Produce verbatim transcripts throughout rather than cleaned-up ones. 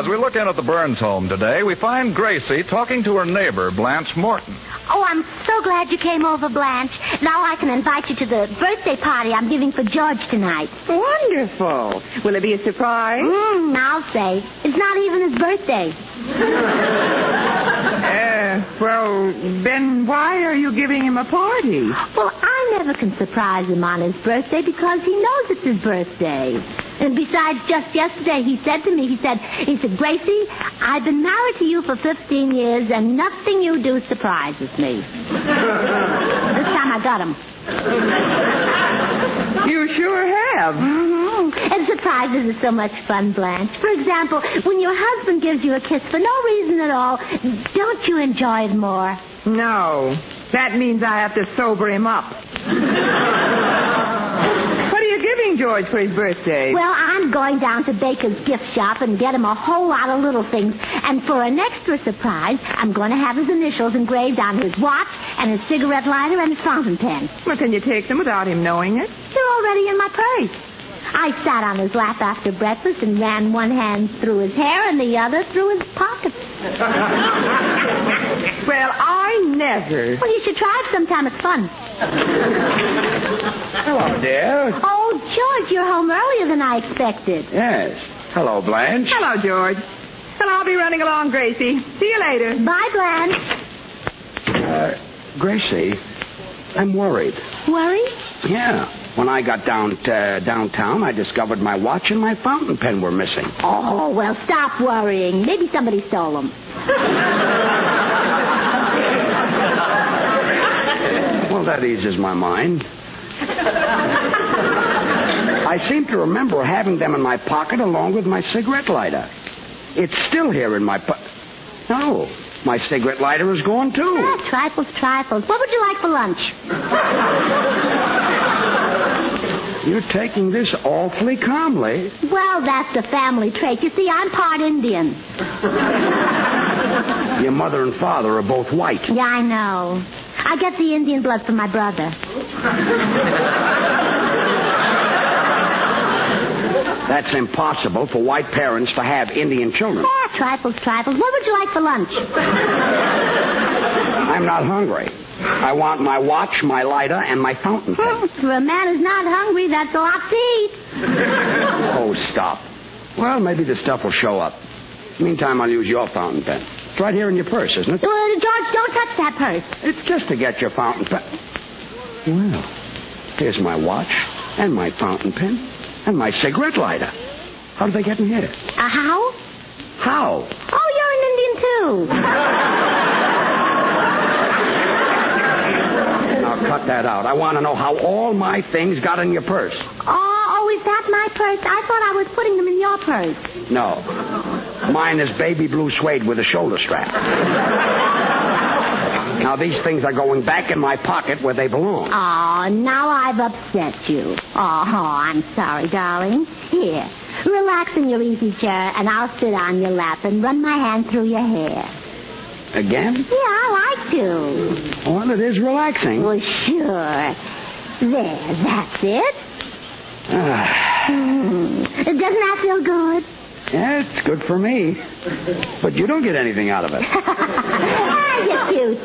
as we look in at the Burns home today, we find Gracie talking to her neighbor, Blanche Morton. Oh, I'm so glad you came over, Blanche. Now I can invite you to the birthday party I'm giving for George tonight. Wonderful. Will it be a surprise? Mm, I'll say. It's not even his birthday. uh, well, then why are you giving him a party? Well, I never can surprise him on his birthday because he knows it's his birthday. And besides, just yesterday he said to me, he said, he said, Gracie, I've been married to you for fifteen years and nothing you do surprises me. This time I got him. You sure have. Mm-hmm. And surprises are so much fun, Blanche. For example, when your husband gives you a kiss for no reason at all, don't you enjoy it more? No. That means I have to sober him up. What are you giving George for his birthday? Well, I'm going down to Baker's gift shop and get him a whole lot of little things. And for an extra surprise, I'm going to have his initials engraved on his watch and his cigarette lighter and his fountain pen. Well, can you take them without him knowing it? They're already in my purse. I sat on his lap after breakfast and ran one hand through his hair and the other through his pocket. Well, I never. Well, you should try it sometime. It's fun. Hello, dear. Oh, George, you're home earlier than I expected. Yes. Hello, Blanche. Hello, George. Well, I'll be running along, Gracie. See you later. Bye, Blanche. Uh, Gracie, I'm worried. Worried? Yeah. When I got down to, downtown, I discovered my watch and my fountain pen were missing. Oh, well, stop worrying. Maybe somebody stole them. Well, that eases my mind. I seem to remember having them in my pocket along with my cigarette lighter. It's still here in my pocket. No, my cigarette lighter is gone, too. Yeah, trifles, trifles. What would you like for lunch? You're taking this awfully calmly. Well, that's the family trait. You see, I'm part Indian. Your mother and father are both white. Yeah, I know. I get the Indian blood from my brother. That's impossible for white parents to have Indian children. Yeah, trifles, trifles. What would you like for lunch? I'm not hungry. I want my watch, my lighter, and my fountain pen. For a man who's not hungry, that's a lot to eat. Oh, stop. Well, maybe the stuff will show up. Meantime, I'll use your fountain pen. It's right here in your purse, isn't it? Well, George, don't touch that purse. It's just to get your fountain pen. Well, here's my watch, and my fountain pen, and my cigarette lighter. How did they get in here? Uh, how? How? Oh, you're an Indian, too. Now, cut that out. I want to know how all my things got in your purse. Oh, oh, is that my purse? I thought I was putting them in your purse. No. Mine is baby blue suede with a shoulder strap. Now, these things are going back in my pocket where they belong. Oh, now I've upset you. Oh, I'm sorry, darling. Here, relax in your easy chair, and I'll sit on your lap and run my hand through your hair. Again? Yeah, I like to. Well, it is relaxing. Well, sure. There, that's it. Ah. Mm. Doesn't that feel good? Yeah, it's good for me. But you don't get anything out of it. Ah, you're cute.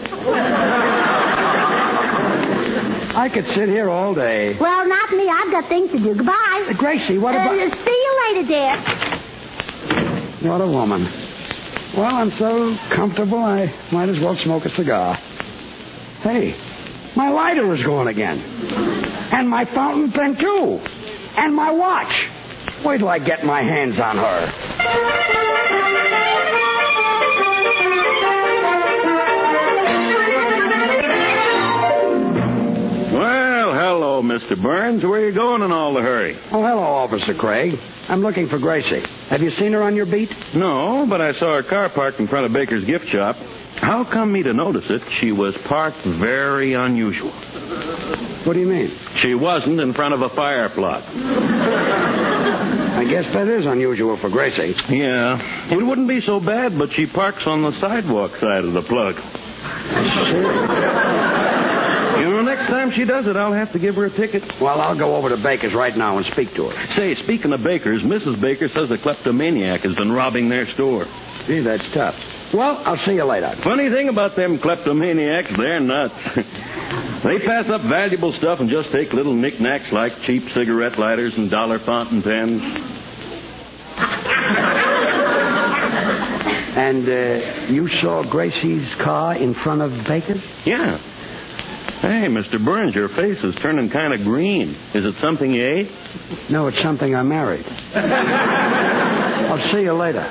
I could sit here all day. Well, not me. I've got things to do. Goodbye. Uh, Gracie, what about... Uh, see you later, dear. What a woman. Well, I'm so comfortable, I might as well smoke a cigar. Hey, my lighter is gone again. And my fountain pen, too. And my watch. Wait till I get my hands on her. Well, hello, Mister Burns. Where are you going in all the hurry? Oh, hello, Officer Craig. I'm looking for Gracie. Have you seen her on your beat? No, but I saw her car parked in front of Baker's gift shop. How come me to notice it? She was parked very unusual. What do you mean? She wasn't in front of a fire plug. I guess that is unusual for Gracie. Yeah. It wouldn't be so bad, but she parks on the sidewalk side of the plug. Sure. You know, next time time she does it, I'll have to give her a ticket. Well, I'll go over to Baker's right now and speak to her. Say, speaking of Baker's, Missus Baker says a kleptomaniac has been robbing their store. Gee, that's tough. Well, I'll see you later. Funny thing about them kleptomaniacs, they're nuts. They pass up valuable stuff and just take little knickknacks like cheap cigarette lighters and dollar fountain pens. And uh, you saw Gracie's car in front of Baker's? Yeah. Hey, Mister Burns, your face is turning kind of green. Is it something you ate? No, it's something I married. I'll see you later.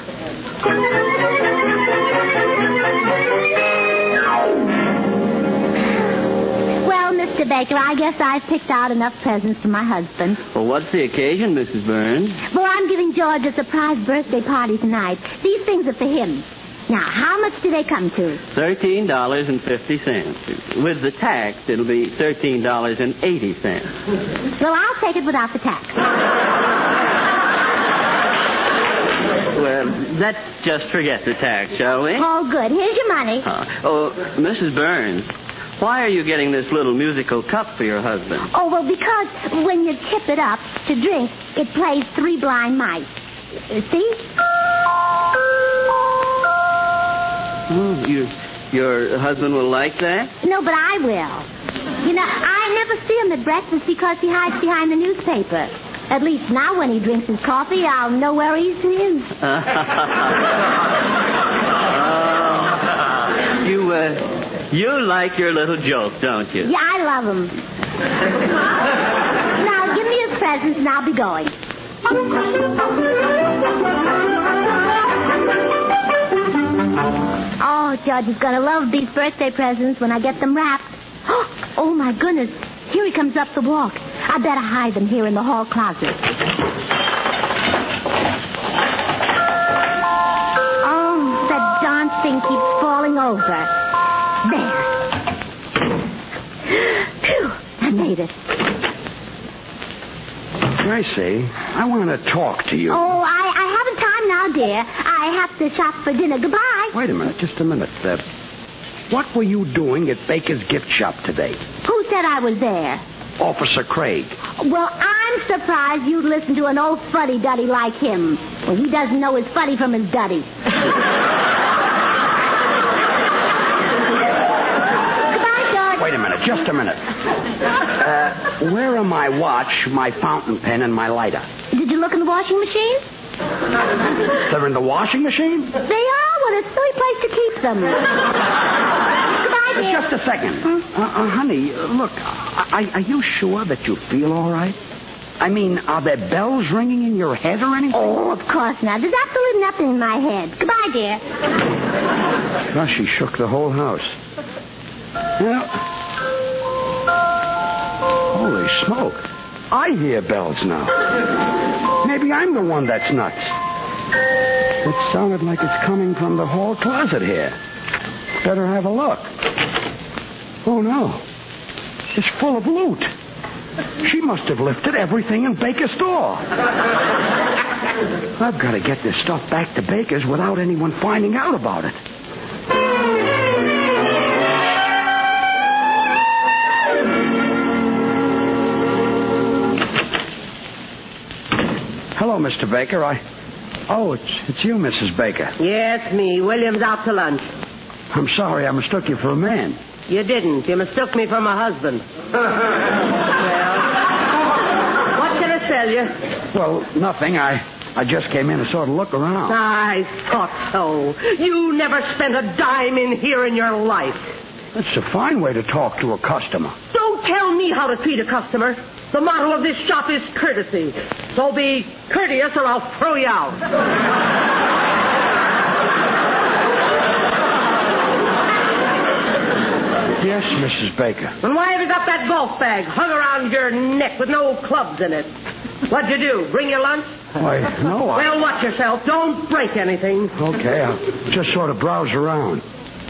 Well, Mister Baker, I guess I've picked out enough presents for my husband. Well, what's the occasion, Missus Burns? Well, I'm giving George a surprise birthday party tonight. These things are for him. Now, how much do they come to? Thirteen dollars and fifty cents. With the tax, it'll be thirteen dollars and eighty cents. Well, I'll take it without the tax. Well, let's just forget the tax, shall we? Oh, good. Here's your money. Uh, oh, Missus Burns, why are you getting this little musical cup for your husband? Oh, well, because when you tip it up to drink, it plays Three Blind Mice. Uh, see? Oh, you, your husband will like that? No, but I will. You know, I never see him at breakfast because he hides behind the newspaper. At least now when he drinks his coffee, I'll know where he's in. uh, you, uh, you like your little joke, don't you? Yeah, I love him. Now, give me his presents and I'll be going. Oh, George is going to love these birthday presents when I get them wrapped. Oh, my goodness. Here he comes up the walk. I better hide them here in the hall closet. Oh, that darn thing keeps falling over. There. Phew, I made it. Gracie, I want to talk to you. Oh, I, I haven't time now, dear. I have to shop for dinner. Goodbye. Wait a minute, just a minute. Uh, what were you doing at Baker's gift shop today? Who said I was there? Officer Craig. Well, I'm surprised you'd listen to an old fuddy-duddy like him. Well, he doesn't know his fuddy from his duddy. Goodbye, George. Wait a minute, just a minute. Uh, where are my watch, my fountain pen, and my lighter? Did you look in the washing machine? They're in the washing machine? They are. What a silly place to keep them. Goodbye, dear. Just a second. Huh? Uh, uh, honey, uh, look, are, are you sure that you feel all right? I mean, are there bells ringing in your head or anything? Oh, of course not. There's absolutely nothing in my head. Goodbye, dear. Gosh, she shook the whole house. Well, holy smoke. I hear bells now. Maybe I'm the one that's nuts. It sounded like it's coming from the hall closet here. Better have a look. Oh, no. It's full of loot. She must have lifted everything in Baker's store. I've got to get this stuff back to Baker's without anyone finding out about it. Hello, Mister Baker. I... Oh, it's, it's you, Missus Baker. Yes, me. William's out to lunch. I'm sorry I mistook you for a man. You didn't. You mistook me for my husband. Well, what can I tell you? Well, nothing. I, I just came in to sort of look around. I thought so. You never spent a dime in here in your life. That's a fine way to talk to a customer. Don't tell me how to treat a customer. The motto of this shop is courtesy. So be courteous or I'll throw you out. Yes, Missus Baker. And why have you got that golf bag hung around your neck with no clubs in it? What'd you do? Bring your lunch? Why, no, I... Well, watch yourself. Don't break anything. Okay, I'll just sort of browse around.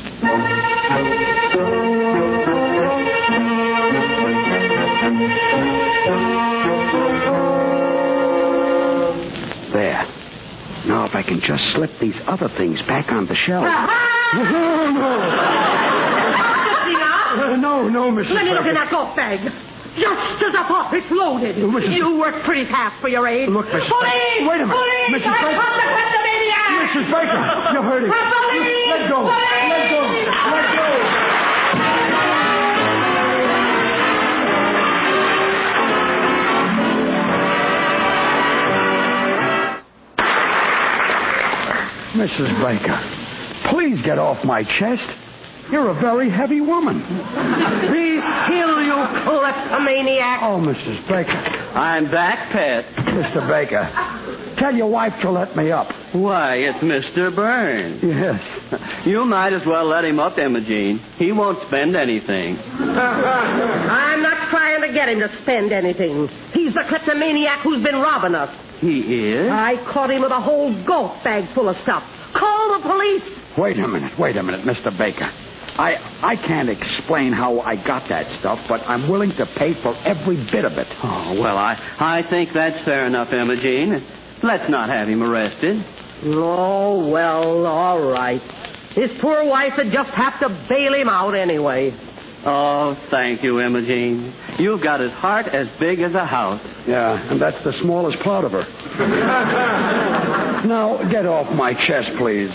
There. Now, if I can just slip these other things back on the shelf. No, no, no, Missus Let me look in Baker. that golf bag. Just as I thought, it's loaded. Oh, Missus You work pretty fast for your age. Look, Missus Baker. Police! Wait a minute. Police! Missus I Baker. caught the kleptomaniac! Missus Baker, you're hurting. Police! Let go. Police! Let go. Let go. Missus Baker, please get off my chest. You're a very heavy woman. Be still, you kleptomaniac. Oh, Missus Baker. I'm back, pet. Mister Baker, tell your wife to let me up. Why, it's Mister Burns. Yes. You might as well let him up, Imogene. He won't spend anything. I'm not trying to get him to spend anything. He's the kleptomaniac who's been robbing us. He is? I caught him with a whole golf bag full of stuff. Call the police. Wait a minute, wait a minute, Mister Baker. I I can't explain how I got that stuff, but I'm willing to pay for every bit of it. Oh, well, I, I think that's fair enough, Imogene. Let's not have him arrested. Oh, well, all right. His poor wife would just have to bail him out anyway. Oh, thank you, Imogene. You've got his heart as big as a house. Yeah, and that's the smallest part of her. Now, get off my chest, please.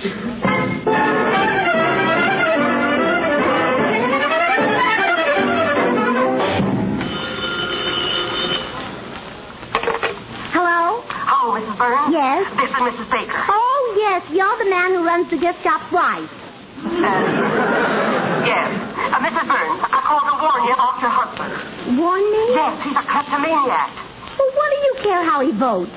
Hello? Hello, Missus Burns? Yes? This is Missus Baker. Oh, yes. You're the man who runs the gift shop twice. Uh, yes. Uh, Missus Burns, I called to warn you about your husband. Warn me? Yes, he's a kleptomaniac. Well, what do you care how he votes?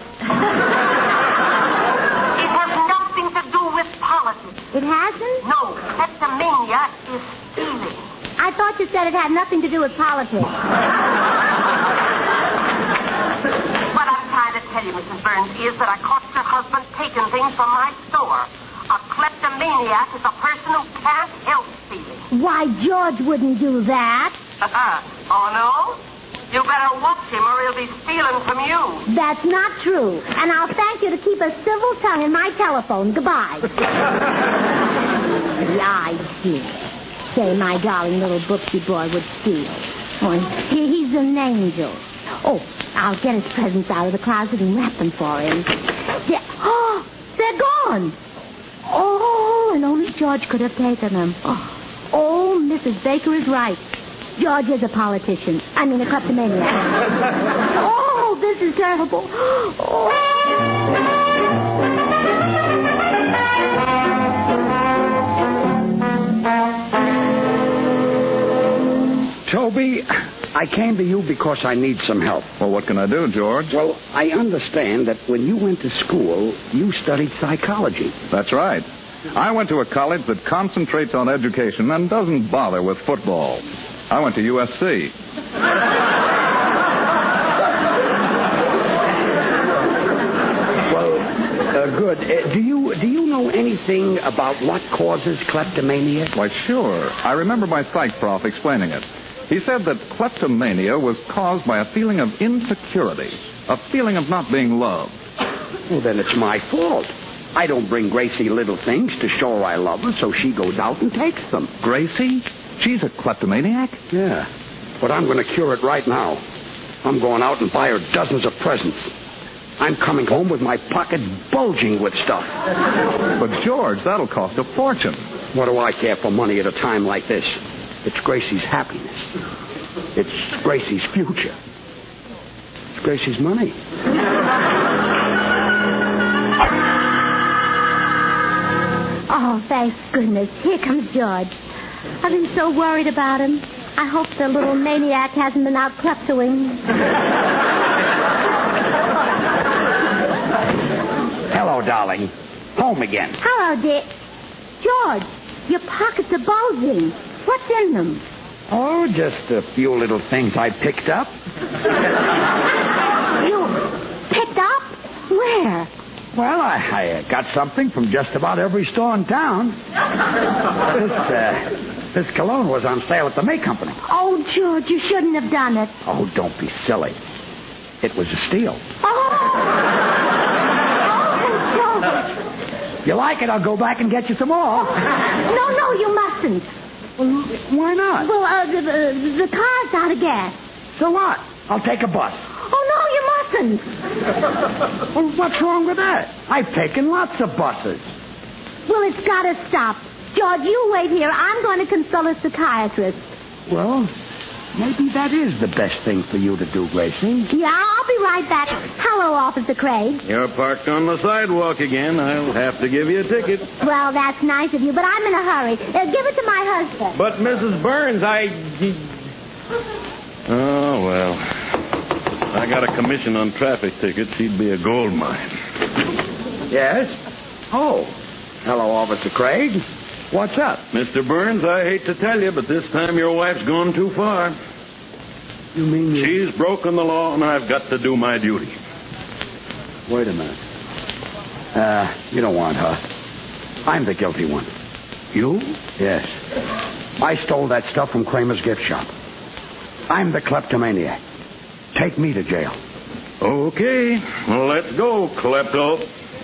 It has nothing to do with politics. It hasn't? No, kleptomania is stealing. I thought you said it had nothing to do with politics. What I'm trying to tell you, Missus Burns, is that I caught your husband taking things from my store. A kleptomaniac is a person who can't help stealing. Why, George wouldn't do that. Oh, no? You better watch him or he'll be stealing from you. That's not true. And I'll thank you to keep a civil tongue in my telephone. Goodbye. The idea. Say my darling little Brooksy boy would steal. Oh, he, he's an angel. Oh, I'll get his presents out of the closet and wrap them for him. Yeah. Oh, they're gone. Oh, and only George could have taken them. Oh, oh, Missus Baker is right. George is a politician. I mean, a kleptomaniac. Oh, this is terrible. Oh. Toby, I came to you because I need some help. Well, what can I do, George? Well, I understand that when you went to school, you studied psychology. That's right. I went to a college that concentrates on education and doesn't bother with football. I went to U S C. Well, uh, good. Uh, do you do you know anything about what causes kleptomania? Why, sure. I remember my psych prof explaining it. He said that kleptomania was caused by a feeling of insecurity, a feeling of not being loved. Well, then it's my fault. I don't bring Gracie little things to show her I love her, so she goes out and takes them. Gracie? She's a kleptomaniac? Yeah, but I'm going to cure it right now. I'm going out and buy her dozens of presents. I'm coming home with my pockets bulging with stuff. But, George, that'll cost a fortune. What do I care for money at a time like this? It's Gracie's happiness. It's Gracie's future. It's Gracie's money. Oh, thank goodness. Here comes George. I've been so worried about him. I hope the little maniac hasn't been out kleptoing. Hello, darling. Home again. Hello, dear. George, your pockets are bulging. What's in them? Oh, just a few little things I picked up. You picked up? Where? Well, I, I uh, got something from just about every store in town. This, uh, this cologne was on sale at the May Company. Oh, George, you shouldn't have done it. Oh, don't be silly. It was a steal. Oh! Oh, George. If you like it, I'll go back and get you some more. No, no, you mustn't. Well, why not? Well, uh, the, the, the car's out of gas. So what? I'll take a bus. Oh, no, you mustn't. Well, what's wrong with that? I've taken lots of buses. Well, it's got to stop. George, you wait here. I'm going to consult a psychiatrist. Well, maybe that is the best thing for you to do, Gracie. Yeah, I'll be right back. Hello, Officer Craig. You're parked on the sidewalk again. I'll have to give you a ticket. Well, that's nice of you, but I'm in a hurry. Uh, give it to my husband. But, Missus Burns, I... Oh, well. I got a commission on traffic tickets. He'd be a gold mine. Yes? Oh. Hello, Officer Craig. What's up? Mister Burns, I hate to tell you, but this time your wife's gone too far. You mean you... She's broken the law, and I've got to do my duty. Wait a minute. Uh, you don't want her. I'm the guilty one. You? Yes. I stole that stuff from Kramer's gift shop. I'm the kleptomaniac. Take me to jail. Okay. Well, let's go, klepto.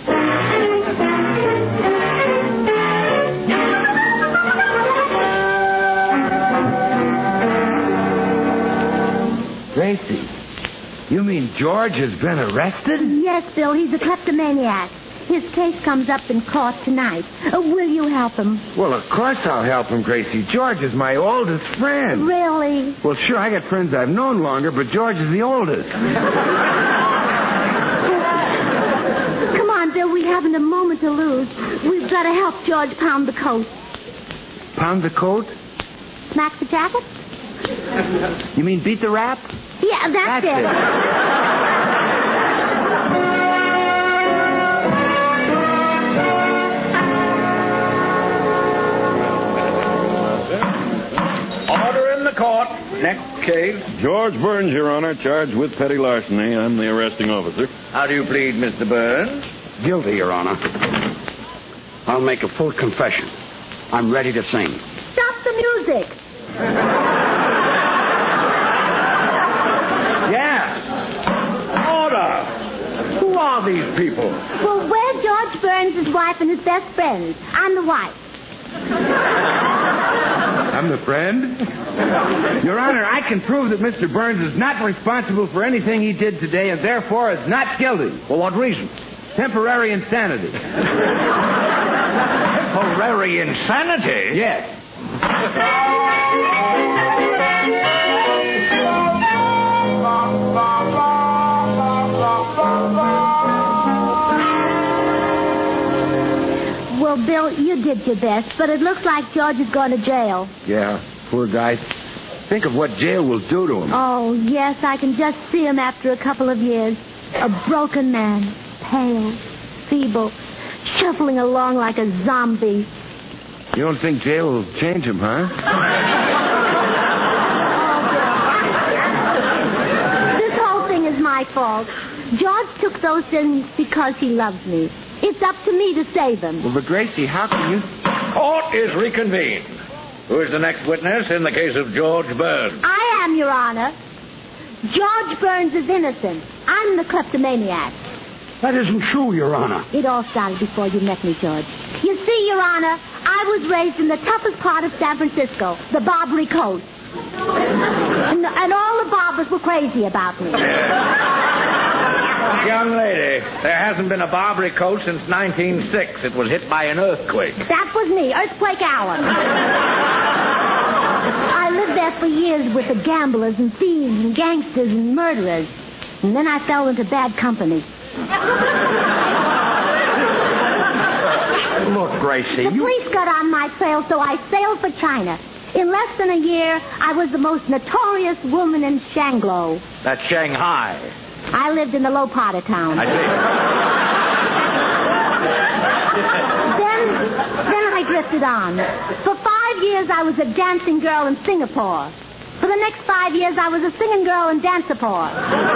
Gracie, you mean George has been arrested? Yes, Bill, he's a kleptomaniac. His case comes up in court tonight. Uh, will you help him? Well, of course I'll help him, Gracie. George is my oldest friend. Really? Well, sure, I got friends I've known longer, but George is the oldest. Come on, Bill, we haven't a moment to lose. We've got to help George pound the coat. Pound the coat? Smack the jacket? You mean beat the rap? Yeah, that's, That's it. it. Order in the court. Next case. George Burns, Your Honor, charged with petty larceny. I'm the arresting officer. How do you plead, Mister Burns? Guilty, Your Honor. I'll make a full confession. I'm ready to sing. Stop the music. Who are these people? Well, we're George Burns' his wife and his best friends. I'm the wife. I'm the friend? Your Honor, I can prove that Mister Burns is not responsible for anything he did today and therefore is not guilty. For what reason? Temporary insanity. Temporary insanity? Yes. Well, Bill, you did your best, but it looks like George is going to jail. Yeah, poor guy. Think of what jail will do to him. Oh, yes, I can just see him after a couple of years. A broken man, pale, feeble, shuffling along like a zombie. You don't think jail will change him, huh? This whole thing is my fault. George took those things because he loves me. It's up to me to save him. Well, but Gracie, how can you... Court is reconvened. Who is the next witness in the case of George Burns? I am, Your Honor. George Burns is innocent. I'm the kleptomaniac. That isn't true, Your Honor. It all started before you met me, George. You see, Your Honor, I was raised in the toughest part of San Francisco, the Barbary Coast. And, and all the barbers were crazy about me. Young lady, there hasn't been a Barbary Coast since nineteen oh six. It was hit by an earthquake. That was me, Earthquake Allen. I lived there for years with the gamblers and thieves and gangsters and murderers. And then I fell into bad company. Look, Gracie, The you... police got on my trail, so I sailed for China. In less than a year, I was the most notorious woman in Shanglo. That's Shanghai. I lived in the low part of town. I see. Then, then I drifted on. For five years, I was a dancing girl in Singapore. For the next five years, I was a singing girl in Dancipore.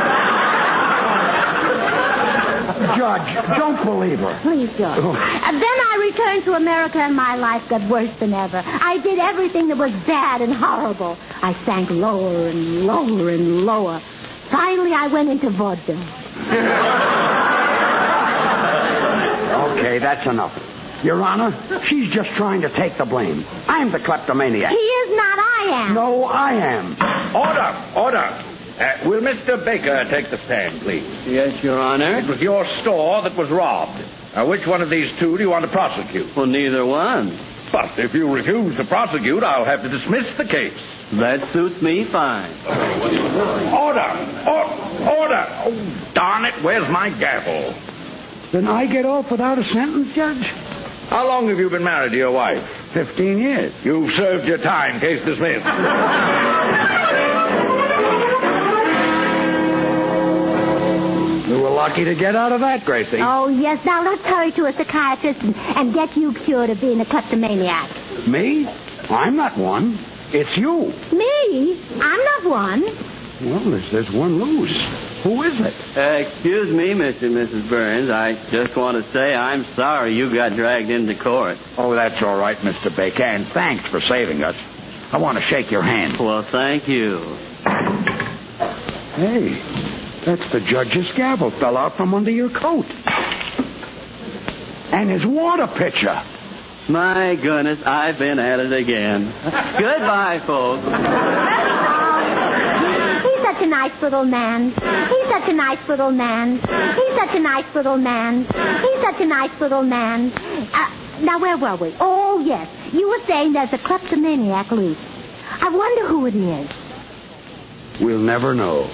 Judge, don't believe her. Please, George. Oh. And then I returned to America, and my life got worse than ever. I did everything that was bad and horrible. I sank lower and lower and lower. Finally, I went into vaudeville. Okay, that's enough. Your Honor, she's just trying to take the blame. I'm the kleptomaniac. He is not, I am. No, I am. Order, order. Uh, will Mister Baker take the stand, please? Yes, Your Honor. It was your store that was robbed. Now, which one of these two do you want to prosecute? Well, neither one. But if you refuse to prosecute, I'll have to dismiss the case. That suits me fine. Order! Or- order! Oh, darn it, where's my gavel? Then I get off without a sentence, Judge? How long have you been married to your wife? Fifteen years. You've served your time. Case dismissed. You were lucky to get out of that, Gracie. Oh, yes. Now let's hurry to a psychiatrist and, and get you cured of being a kleptomaniac. Me? I'm not one. It's you. Me? I'm not one. Well, there's, there's one loose. Who is it? Uh, excuse me, Mister and Missus Burns. I just want to say I'm sorry you got dragged into court. Oh, that's all right, Mister Baker, and thanks for saving us. I want to shake your hand. Well, thank you. Hey, that's the judge's gavel fell out from under your coat. And his water pitcher. My goodness, I've been at it again. Goodbye, folks. He's such a nice little man. He's such a nice little man. He's such a nice little man. He's such a nice little man. Uh, now, where were we? Oh, yes. You were saying there's a kleptomaniac loose. I wonder who it is. We'll never know.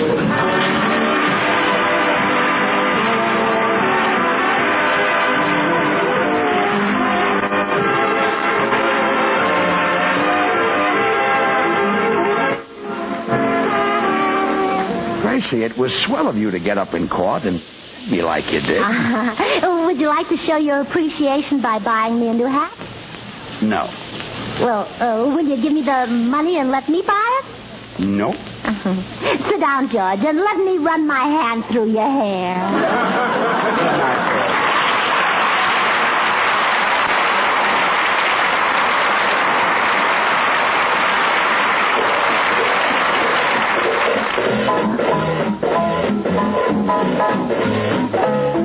Gracie, it was swell of you to get up in court and me like you did. Uh, would you like to show your appreciation by buying me a new hat? No. Well, uh, will you give me the money and let me buy it? No. Uh-huh. Sit down, George, and let me run my hand through your hair.